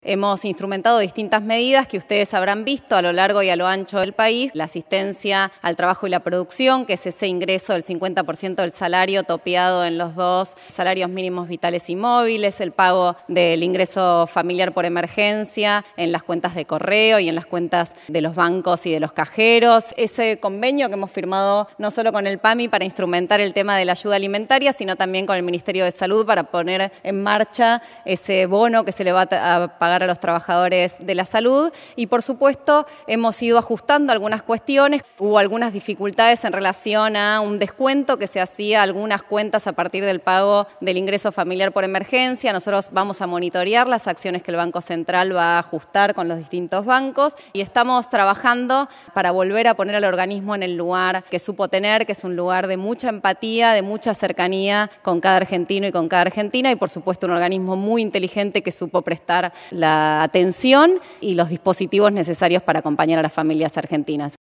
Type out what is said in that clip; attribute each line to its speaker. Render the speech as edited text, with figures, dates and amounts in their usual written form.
Speaker 1: Hemos instrumentado distintas medidas que ustedes habrán visto a lo largo y a lo ancho del país. La asistencia al trabajo y la producción, que es ese ingreso del 50% del salario topeado en los 2 salarios mínimos vitales y móviles, el pago del ingreso familiar por emergencia en las cuentas de correo y en las cuentas de los bancos y de los cajeros. Ese convenio que hemos firmado no solo con el PAMI para instrumentar el tema de la ayuda alimentaria, sino también con el Ministerio de Salud para poner en marcha ese bono que se le va a pagar a los trabajadores de la salud. Y por supuesto hemos ido ajustando algunas cuestiones. Hubo algunas dificultades en relación a un descuento que se hacía a algunas cuentas a partir del pago del ingreso familiar por emergencia. Nosotros vamos a monitorear las acciones que el Banco Central va a ajustar con los distintos bancos y estamos trabajando para volver a poner al organismo en el lugar que supo tener, que es un lugar de mucha empatía, de mucha cercanía con cada argentino y con cada argentina, y por supuesto un organismo muy inteligente que supo prestar la atención y los dispositivos necesarios para acompañar a las familias argentinas.